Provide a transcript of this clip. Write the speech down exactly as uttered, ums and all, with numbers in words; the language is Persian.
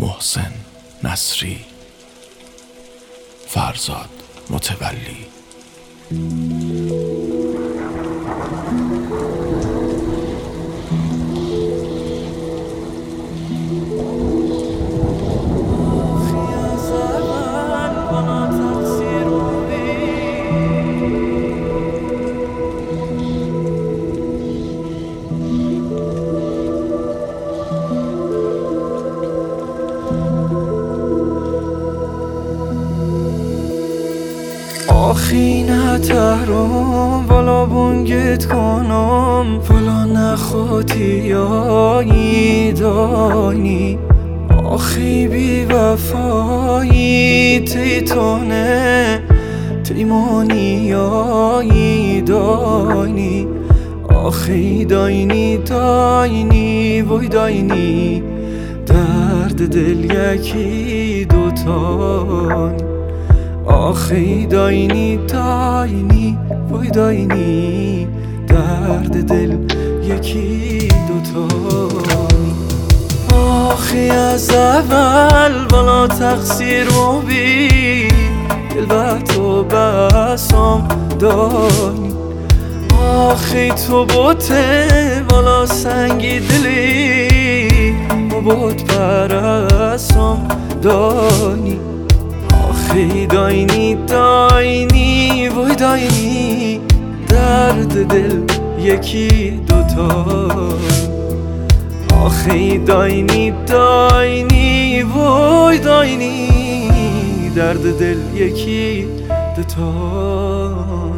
محسن نصری، فرزاد متولی. آخی نترم والا بونگت کنم والا نخوتی یایی دانی آخی بی وفایی تیتونه تیمانی یایی دانی آخی داینی داینی وی داینی درد دل یکی دوتانی آخی داینی داینی وای داینی درد دل یکی دوتانی آخی از اول والا تقصیر رو بی دل به تو بسام دانی آخی تو بوته والا سنگی دلی و بود پرسام دانی آخی داینی داینی وای داینی درد دل یکی دوتا آخی داینی داینی وای داینی درد دل یکی دوتا